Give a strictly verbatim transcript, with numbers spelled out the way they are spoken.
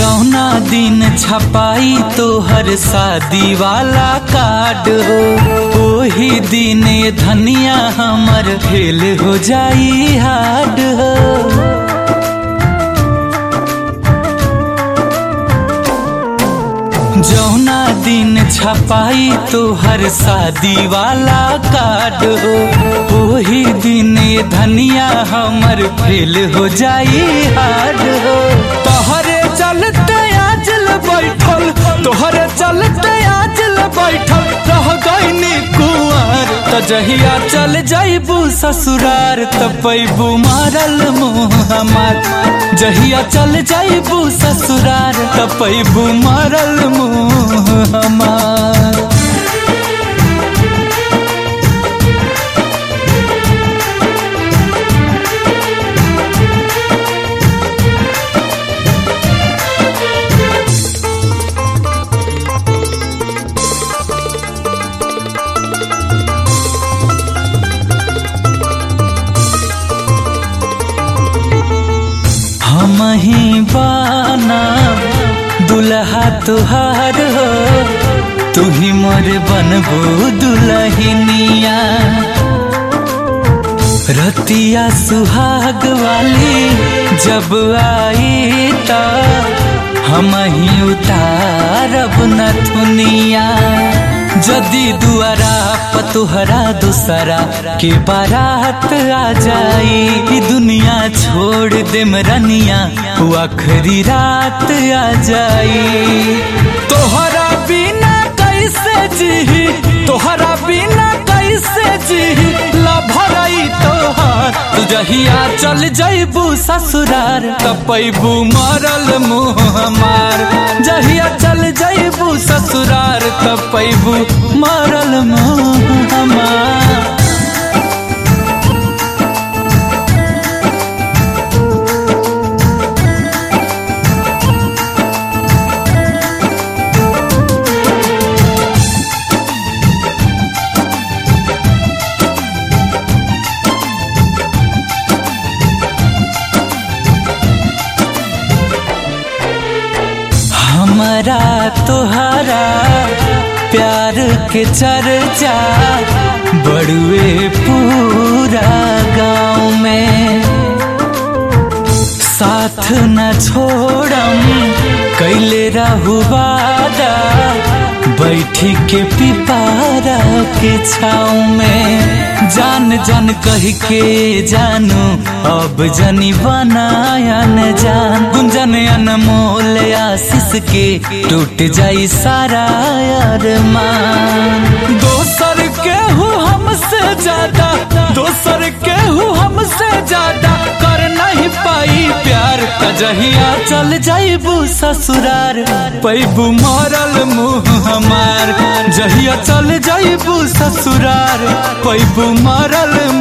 जौना दिन छपाई तोहर शादी वाला कार्ड हो, ओही दिन धनिया हमर फेल हो जाई हार्ड हो। जौना दिन छपाई तोहर शादी वाला कार्ड हो, ओही दिन धनिया हमर फेल हो जाई हार्ड हो। तोहरे चलते आजल बैठल, तोहरे चलते आजल बैठल रह गईनी कुंवर। त जहिया चल जाइबू ससुरार त पैबू मारल मुँह हमार। जहिया चल जाइबू ससुरार त पैबू मारल मुँह हमार। हमही बाना दुल्हा तुहार हो, तुही मोर बनबू दुल्हनिया। रतिया सुहाग वाली जब आई त हमही उतारब नथुनिया। जदी दुआरा पतुहरा दूसरा के बारात आ जाई, दुनिया छोड़ दे मरनिया आखिरी रात आ जाई। तोहरा बिना कैसे जी, तोहरा बिना कैसे जी लभरई तोहार। तू जहिया चल जाइबू ससुरार त पैबू मरल मुँह हमार। जहिया चल जाइबू ससुरार त पैबू मरल मुँह हमार। हमारा तोहरा प्यार के चर्चा बड़ुए पूरा गाँव में। साथ न छोड़म कैले रहू वादा, बैठी के पिपारा के छाँव में। जान जान कह के जानू अब जनी बनायन जान। गुंजन अनमोल आशीष के टूट जाई सारा अरमान। दोसर केहू हमसे ज्यादा, दोसर केहू हमसे ज्यादा कर नहीं पाई प्यार। जहिया चल जाइबू ससुरार पैबू मरल मुँह हमार। जहिया चल जाइबू ससुरार पैबू मरल